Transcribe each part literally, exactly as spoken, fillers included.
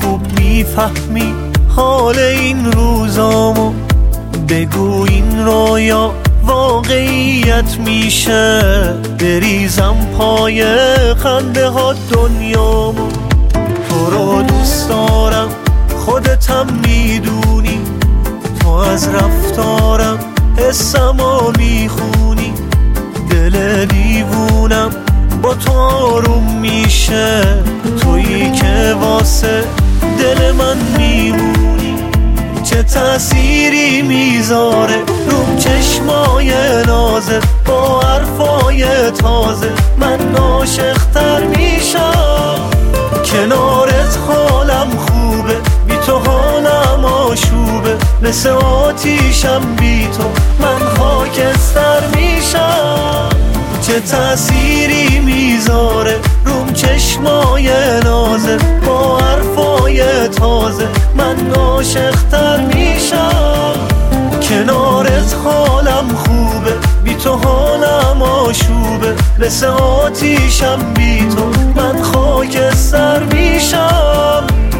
خوب میفهمی حال این روزامو، بگو این رویا واقعیت میشه، بریزم پای خنده ها دنیامو. تو رو دوست دارم خودتم میدونی، تو از رفتارم حسمو میخونی، دل دیوونم با تو آروم میشه، تویی که واسه دل من میمونی. چه تأثیری میذاره روم چشمای نازه، با حرفای تازه من عاشق‌تر میشم. کنارت حالم خوبه، بی تو حالم آشوبه، مثل آتیشم بی تو من خاکستر میشم. چه تأثیری میذاره روم چشمای نازه، با حرفای تازه من عاشق‌تر میشم. کنارت حالم خوبه، بی تو حالم آشوبه، مثل آتیشم بی تو من خاکستر میشم.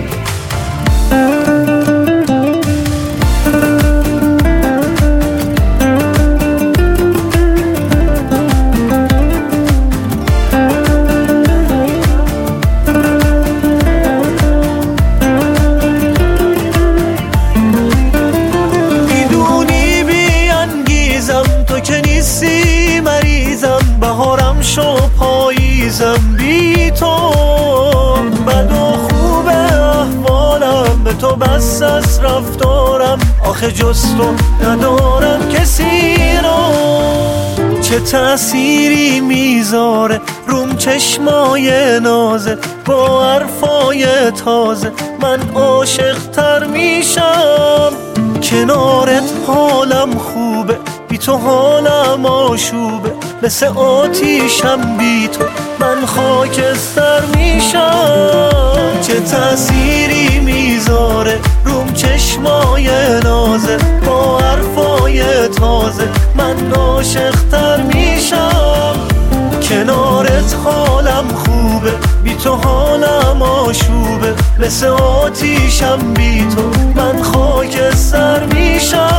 بهارم شو پاییزم بی تو، بد و خوب احوالم به تو بس از رفتارم، آخه جز تو ندارم کسی رو. چه تأثیری میذاره روم چشمای نازه، با حرفای تازه من عاشق‌تر میشم. کنارت حالم خوبه، بی تو حالم آشوبه، مثل آتیشم بی تو من خاکستر میشم. چه تأثیری میذاره روم چشمای نازه، با حرفای تازه من عاشق‌تر میشم. کنارت حالم خوبه، بی تو حالم آشوبه، مثل آتیشم بی تو من خاکستر میشم.